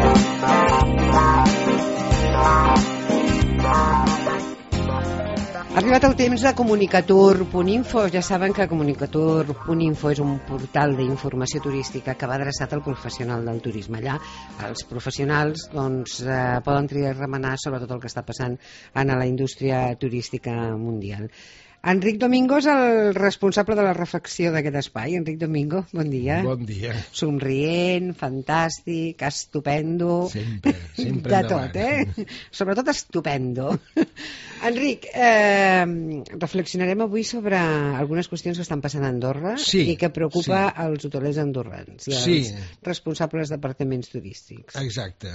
Ha arribat el temps de Comunicatur.info. Ja saben que Comunicatur.info és un portal d'informació turística que va adreçat al professional del turisme. Allà els professionals poden triar i remenar sobre tot el que està passant en la indústria turística mundial. Enric Domingo és el responsable de la reflexió d'aquest espai. Enric Domingo, bon dia. Bon dia. Somrient, fantàstic, estupendo. Sempre de tot, Sobretot estupendo. Enric, reflexionarem avui sobre algunes qüestions que estan passant a Andorra i que preocupa als hotelers andorrans i als responsables de departaments turístics. Exacte.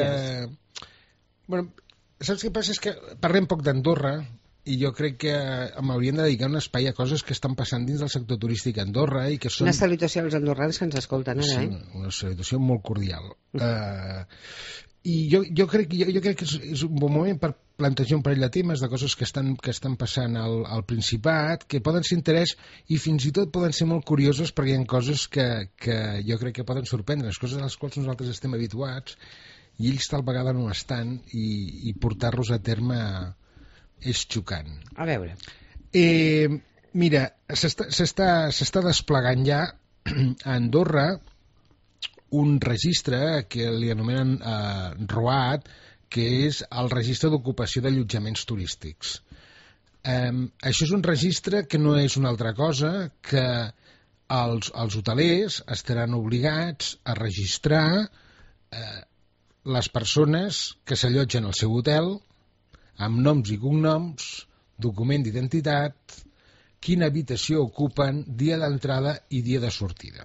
Saps què passa? És que parlem poc d'Andorra i jo crec que m'hauríem de dedicar un espai a coses que estan passant dins del sector turístic a Andorra i que són... Una salutació als andorrans que ens escolten ara, una salutació molt cordial. I jo crec que és un bon moment per plantejar un parell de temes de coses que estan passant al Principat, que poden ser interès i fins i tot poden ser molt curioses perquè hi ha coses que jo crec que poden sorprendre, les coses a les quals nosaltres estem habituats i ells tal vegada no estan i portar-los a terme és xocant. A veure. Mira, s'està desplegant ja a Andorra un registre que li anomenen ROAT, que és el registre d'ocupació d'allotjaments turístics. Això és un registre que no és una altra cosa que els hotelers estaran obligats a registrar les persones que s'allotgen al seu hotel amb noms i cognoms, document d'identitat, quina habitació ocupen, dia d'entrada i dia de sortida.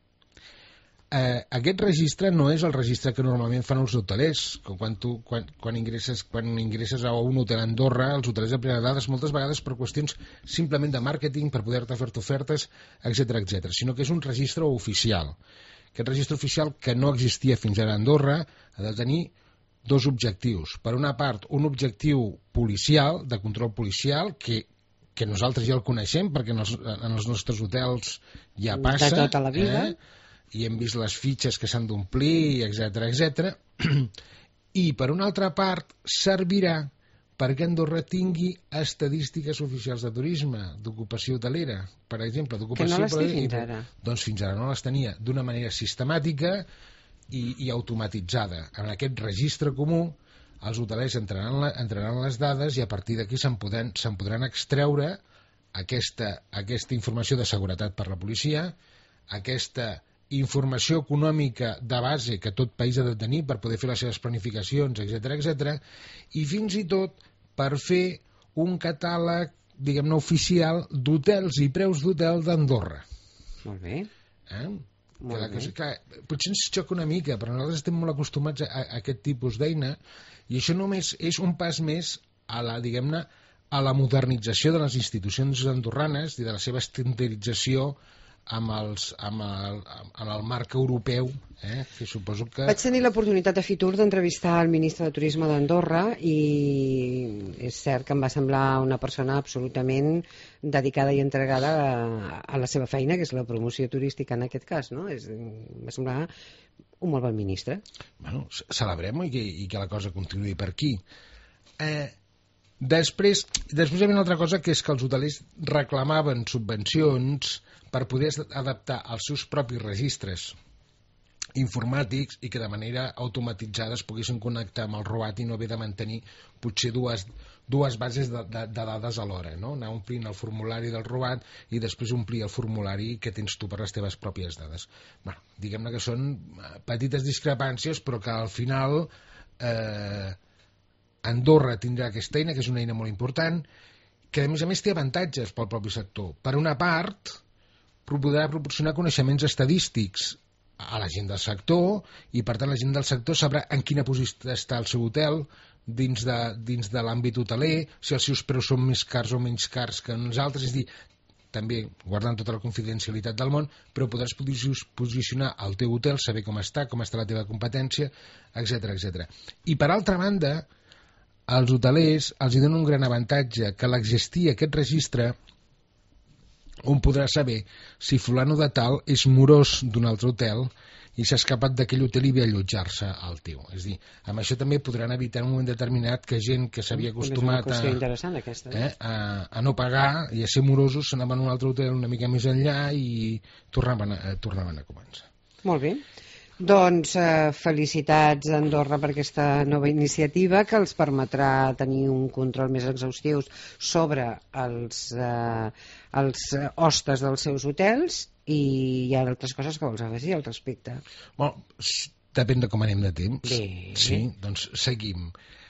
Aquest registre no és el registre que normalment fan els hotelers. Quan ingresses a un hotel a Andorra, els hotelers prenen dades moltes vegades per qüestions simplement de màrqueting, per poder-te fer ofertes, etc., sinó que és un registre oficial. Aquest registre oficial, que no existia fins ara a Andorra, ha de tenir dos objectius. Per una part, un objectiu policial, de control policial, que nosaltres ja el coneixem perquè en els nostres hotels ja passa. De tota la vida. I hem vist les fitxes que s'han d'omplir, etc. I per una altra part, servirà perquè Andorra tingui estadístiques oficials de turisme, d'ocupació hotelera, per exemple. Que no les té fins ara. Doncs fins ara no les tenia d'una manera sistemàtica i automatitzada. En aquest registre comú els hotelers entraran les dades i a partir d'aquí se'n podran extreure aquesta informació de seguretat per la policia, aquesta informació econòmica de base que tot país ha de tenir per poder fer les seves planificacions, etc., i fins i tot per fer un catàleg, diguem-ne, oficial d'hotels i preus d'hotel d'Andorra. Molt bé. Potser ens xoca una mica, però nosaltres estem molt acostumats a aquest tipus d'eina i això només és un pas més a la modernització de les institucions andorranes i de la seva estandardització amb el marc europeu, que suposo que... Vaig tenir l'oportunitat a Fitur d'entrevistar el ministre de Turisme d'Andorra i és cert que em va semblar una persona absolutament dedicada i entregada a la seva feina, que és la promoció turística en aquest cas, no? Em va semblar un molt bon ministre. Bueno, celebrem-ho i que la cosa continuï per aquí. Després hi havia una altra cosa, que és que els hotelers reclamaven subvencions per poder adaptar els seus propis registres informàtics i que de manera automatitzada es poguessin connectar amb el ROAT i no haver de mantenir potser dues bases de dades alhora, no? Anar omplint el formulari del ROAT i després omplir el formulari que tens tu per les teves pròpies dades. Bueno, diguem-ne que són petites discrepàncies, però que al final Andorra tindrà aquesta eina, que és una eina molt important, que a més té avantatges pel propi sector. Per una part, podrà proporcionar coneixements estadístics a la gent del sector i per tant la gent del sector sabrà en quina posició està el seu hotel dins de l'àmbit hoteler, si els seus preus són més cars o menys cars que nosaltres, és a dir, també guardant tota la confidencialitat del món, però podràs posicionar el teu hotel, saber com està la teva competència, etc. I per altra banda, als hotelers els dona un gran avantatge, que a l'existir aquest registre un podrà saber si fulano de tal és morós d'un altre hotel i s'ha escapat d'aquell hotel i ve a allotjar-se al teu. És a dir, amb això també podran evitar en un moment determinat que gent que s'havia acostumat a no pagar i a ser morosos s'anaven a un altre hotel una mica més enllà i tornaven a començar. Molt bé. Doncs felicitats a Andorra per aquesta nova iniciativa que els permetrà tenir un control més exhaustiu sobre els hostes dels seus hotels i hi ha altres coses que vols afegir al respecte. Bueno, depèn de com anem de temps. Bé. Sí, doncs seguim.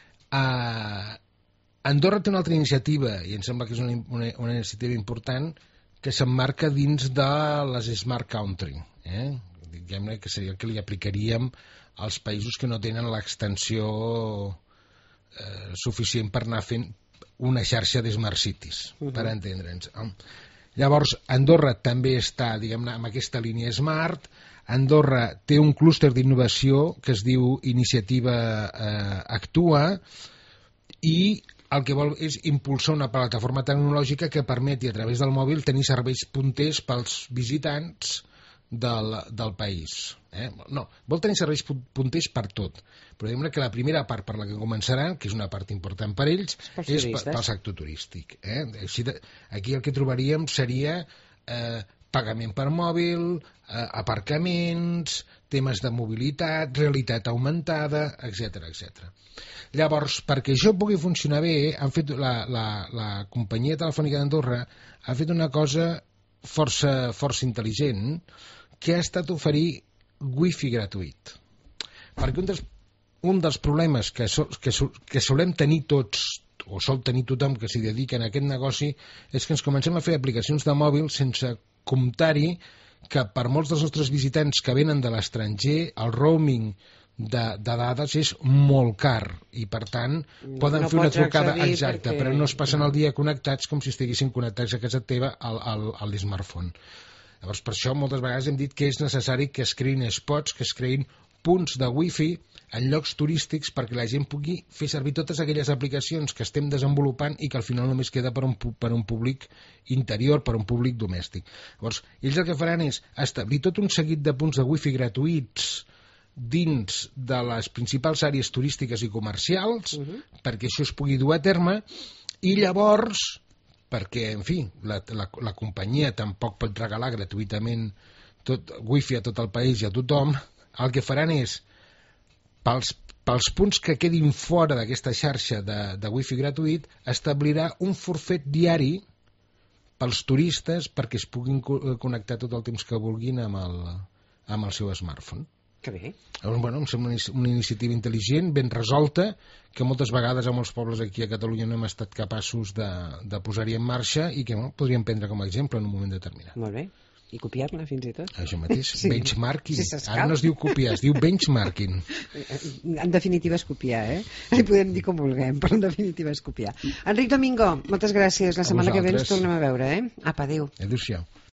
Andorra té una altra iniciativa i em sembla que és una iniciativa important que s'emmarca dins de les Smart Country, diguem-ne que seria el que li aplicaríem als països que no tenen l'extensió suficient per anar fent una xarxa de Smart Cities, per entendre'ns. Llavors, Andorra també està, diguem-ne, amb aquesta línia Smart. Andorra té un clúster d'innovació que es diu Iniciativa Actua i el que vol és impulsar una plataforma tecnològica que permeti a través del mòbil tenir serveis punters pels visitants del país. No, vol tenir serveis punters per tot, però diguem que la primera part per la que començaran, que és una part important per ells, és pel sector turístic. Aquí el que trobaríem seria pagament per mòbil, aparcaments, temes de mobilitat, realitat augmentada, etc. Llavors, perquè això pugui funcionar bé, han fet la companyia telefònica d'Andorra ha fet una cosa força intel·ligent, que ha estat oferir wifi gratuït. Perquè un dels problemes que solem tenir tots, o sol tenir tothom que s'hi dedica a aquest negoci, és que ens comencem a fer aplicacions de mòbil sense comptar-hi que per molts dels nostres visitants que venen de l'estranger, el roaming de dades és molt car i per tant poden fer una trucada exacta, però no es passen el dia connectats com si estiguessin connectats a casa teva a l'smartphone. Llavors per això moltes vegades hem dit que és necessari que es creïn spots, que es creïn punts de wifi en llocs turístics perquè la gent pugui fer servir totes aquelles aplicacions que estem desenvolupant i que al final només queda per un públic interior, per un públic domèstic. Llavors ells el que faran és establir tot un seguit de punts de wifi gratuïts dins de les principals àrees turístiques i comercials perquè això es pugui dur a terme i llavors, perquè, en fi, la companyia tampoc pot regalar gratuïtament wifi a tot el país i a tothom, el que faran és, pels punts que quedin fora d'aquesta xarxa de wifi gratuït, establirà un forfet diari pels turistes perquè es puguin connectar tot el temps que vulguin amb el seu smartphone. Que bé. Bueno, em sembla una iniciativa intel·ligent, ben resolta, que moltes vegades a molts pobles aquí a Catalunya no hem estat capaços de posar-hi en marxa i que podríem prendre com a exemple en un moment determinat. Molt bé. I copiar-la fins i tot. Això mateix, sí. Benchmarking. Sí, ara no es diu copiar, es diu benchmarking. En definitiva és copiar, Li podem dir com vulguem, però en definitiva és copiar. Enric Domingo, moltes gràcies. La setmana que ve ens tornem a veure, Apa, adéu. Adéu-siau.